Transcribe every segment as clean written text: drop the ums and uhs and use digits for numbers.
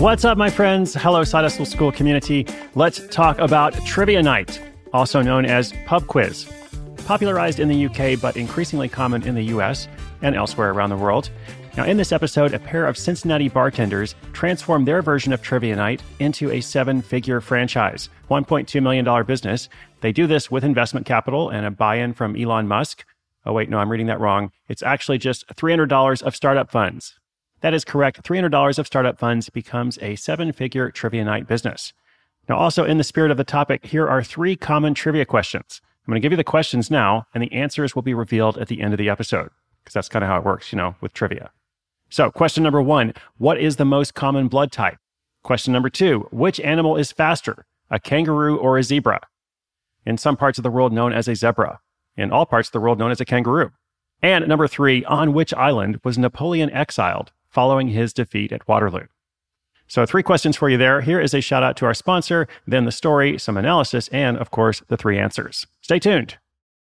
What's up, my friends? Hello, Side Hustle School community. Let's talk about Trivia Night, also known as Pub Quiz. Popularized in the UK, but increasingly common in the US and elsewhere around the world. Now, in this episode, a pair of Cincinnati bartenders transformed their version of Trivia Night into a seven-figure franchise, $1.2 million business. They do this with investment capital and a buy-in from Elon Musk. Oh, wait, no, I'm reading that wrong. It's actually just $300 of startup funds. That is correct. $300 of startup funds becomes a seven-figure Trivia Night business. Now, also in the spirit of the topic, here are three common trivia questions. I'm going to give you the questions now, and the answers will be revealed at the end of the episode, because that's kind of how it works, with trivia. So, question number 1, what is the most common blood type? Question number 2, which animal is faster, a kangaroo or a zebra? In some parts of the world known as a zebra. In all parts of the world known as a kangaroo. And number 3, on which island was Napoleon exiled following his defeat at Waterloo? So 3 questions for you there. Here is a shout out to our sponsor, then the story, some analysis, and of course, the 3 answers. Stay tuned.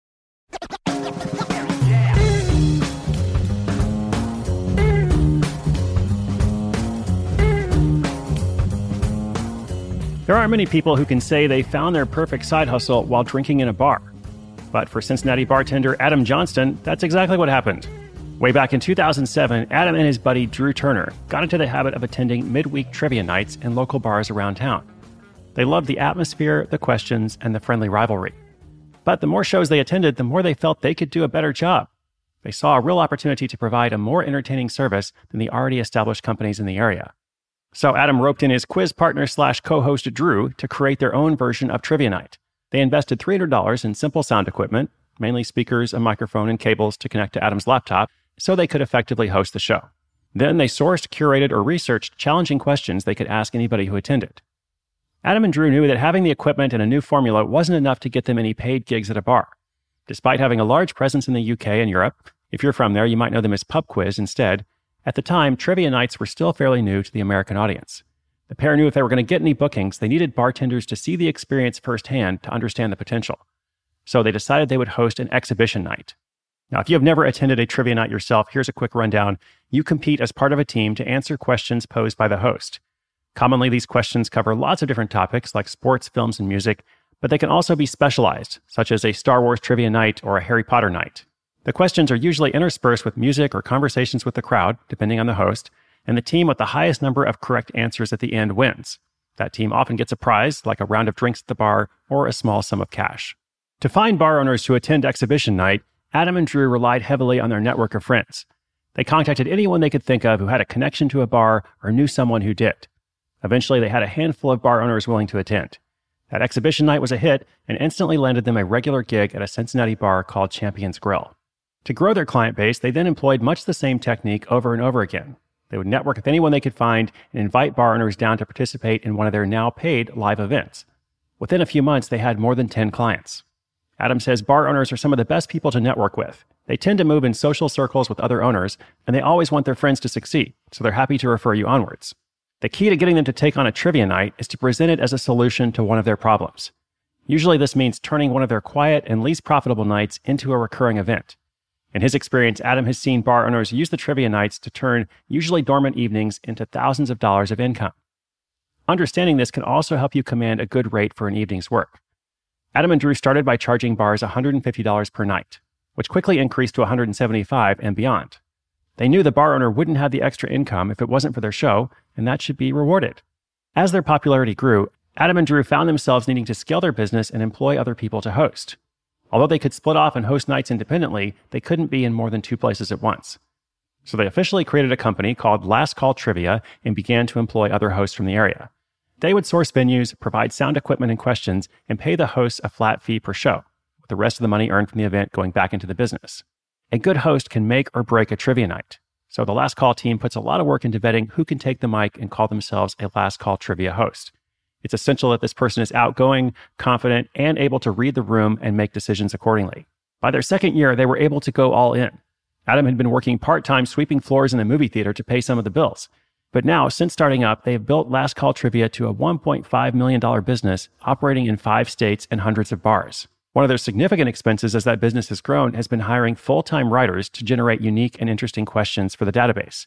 There aren't many people who can say they found their perfect side hustle while drinking in a bar. But for Cincinnati bartender Adam Johnston, that's exactly what happened. Way back in 2007, Adam and his buddy Drew Turner got into the habit of attending midweek trivia nights in local bars around town. They loved the atmosphere, the questions, and the friendly rivalry. But the more shows they attended, the more they felt they could do a better job. They saw a real opportunity to provide a more entertaining service than the already established companies in the area. So Adam roped in his quiz partner / co-host Drew to create their own version of Trivia Night. They invested $300 in simple sound equipment, mainly speakers, a microphone, and cables to connect to Adam's laptop, so they could effectively host the show. Then they sourced, curated, or researched challenging questions they could ask anybody who attended. Adam and Drew knew that having the equipment and a new formula wasn't enough to get them any paid gigs at a bar. Despite having a large presence in the UK and Europe, if you're from there, you might know them as Pub Quiz instead, at the time, trivia nights were still fairly new to the American audience. The pair knew if they were going to get any bookings, they needed bartenders to see the experience firsthand to understand the potential. So they decided they would host an exhibition night. Now, if you have never attended a trivia night yourself, here's a quick rundown. You compete as part of a team to answer questions posed by the host. Commonly, these questions cover lots of different topics like sports, films, and music, but they can also be specialized, such as a Star Wars trivia night or a Harry Potter night. The questions are usually interspersed with music or conversations with the crowd, depending on the host, and the team with the highest number of correct answers at the end wins. That team often gets a prize, like a round of drinks at the bar or a small sum of cash. To find bar owners who attend exhibition night, Adam and Drew relied heavily on their network of friends. They contacted anyone they could think of who had a connection to a bar or knew someone who did. Eventually, they had a handful of bar owners willing to attend. That exhibition night was a hit and instantly landed them a regular gig at a Cincinnati bar called Champion's Grill. To grow their client base, they then employed much the same technique over and over again. They would network with anyone they could find and invite bar owners down to participate in one of their now paid live events. Within a few months, they had more than 10 clients. Adam says bar owners are some of the best people to network with. They tend to move in social circles with other owners, and they always want their friends to succeed, so they're happy to refer you onwards. The key to getting them to take on a trivia night is to present it as a solution to one of their problems. Usually this means turning one of their quiet and least profitable nights into a recurring event. In his experience, Adam has seen bar owners use the trivia nights to turn usually dormant evenings into thousands of dollars of income. Understanding this can also help you command a good rate for an evening's work. Adam and Drew started by charging bars $150 per night, which quickly increased to $175 and beyond. They knew the bar owner wouldn't have the extra income if it wasn't for their show, and that should be rewarded. As their popularity grew, Adam and Drew found themselves needing to scale their business and employ other people to host. Although they could split off and host nights independently, they couldn't be in more than 2 places at once. So they officially created a company called Last Call Trivia and began to employ other hosts from the area. They would source venues, provide sound equipment and questions, and pay the hosts a flat fee per show, with the rest of the money earned from the event going back into the business. A good host can make or break a trivia night. So the Last Call team puts a lot of work into vetting who can take the mic and call themselves a Last Call Trivia host. It's essential that this person is outgoing, confident, and able to read the room and make decisions accordingly. By their second year, they were able to go all in. Adam had been working part-time sweeping floors in a movie theater to pay some of the bills. But now, since starting up, they have built Last Call Trivia to a $1.5 million business operating in 5 states and hundreds of bars. One of their significant expenses as that business has grown has been hiring full-time writers to generate unique and interesting questions for the database.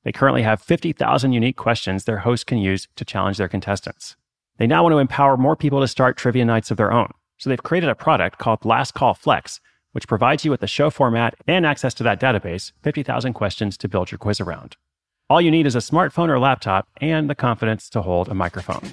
They currently have 50,000 unique questions their hosts can use to challenge their contestants. They now want to empower more people to start trivia nights of their own. So they've created a product called Last Call Flex, which provides you with the show format and access to that database, 50,000 questions to build your quiz around. All you need is a smartphone or laptop and the confidence to hold a microphone.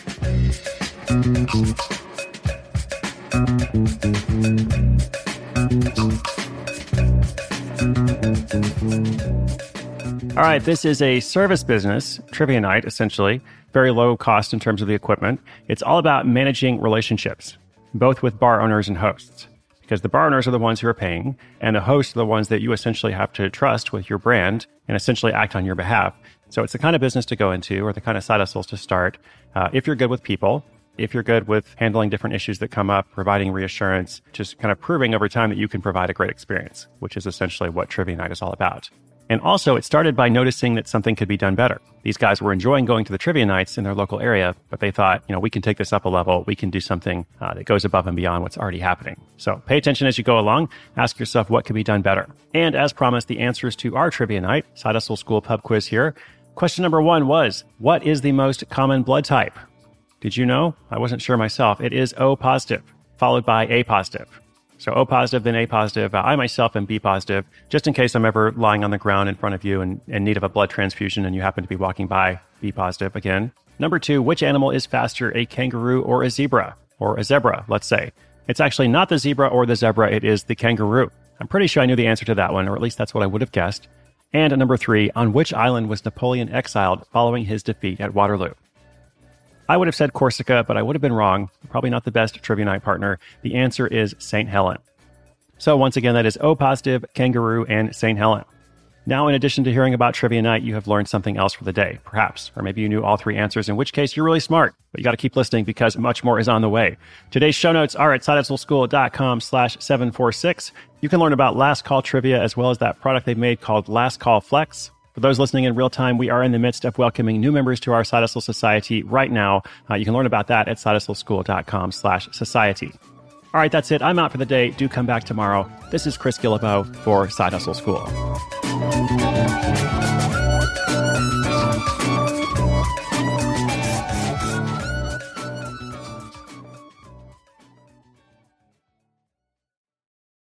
All right, this is a service business, trivia night, essentially. Very low cost in terms of the equipment. It's all about managing relationships, both with bar owners and hosts, because the bar owners are the ones who are paying, and the hosts are the ones that you essentially have to trust with your brand and essentially act on your behalf. So it's the kind of business to go into, or the kind of side hustles to start, if you're good with people, if you're good with handling different issues that come up, providing reassurance, just kind of proving over time that you can provide a great experience, which is essentially what Trivia Night is all about. And also, it started by noticing that something could be done better. These guys were enjoying going to the trivia nights in their local area, but they thought, we can take this up a level. We can do something that goes above and beyond what's already happening. So pay attention as you go along. Ask yourself what could be done better. And as promised, the answers to our trivia night, Side Hustle School pub quiz here. Question number 1 was, what is the most common blood type? Did you know? I wasn't sure myself. It is O positive, followed by A positive. So O positive, then A positive. I myself am B positive, just in case I'm ever lying on the ground in front of you and in need of a blood transfusion and you happen to be walking by, B positive again. Number 2, which animal is faster, a kangaroo or a zebra? Or a zebra, let's say. It's actually not the zebra or the zebra, it is the kangaroo. I'm pretty sure I knew the answer to that one, or at least that's what I would have guessed. And number 3, on which island was Napoleon exiled following his defeat at Waterloo? I would have said Corsica, but I would have been wrong. Probably not the best trivia night partner. The answer is St. Helen. So once again, that is O positive, kangaroo, and St. Helen. Now, in addition to hearing about trivia night, you have learned something else for the day, perhaps. Or maybe you knew all 3 answers, in which case you're really smart. But you got to keep listening because much more is on the way. Today's show notes are at sidehustleschool.com/746. You can learn about Last Call Trivia as well as that product they've made called Last Call Flex. For those listening in real time, we are in the midst of welcoming new members to our Side Hustle Society right now. You can learn about that at sidehustleschool.com/society. All right, that's it. I'm out for the day. Do come back tomorrow. This is Chris Guillebeau for Side Hustle School.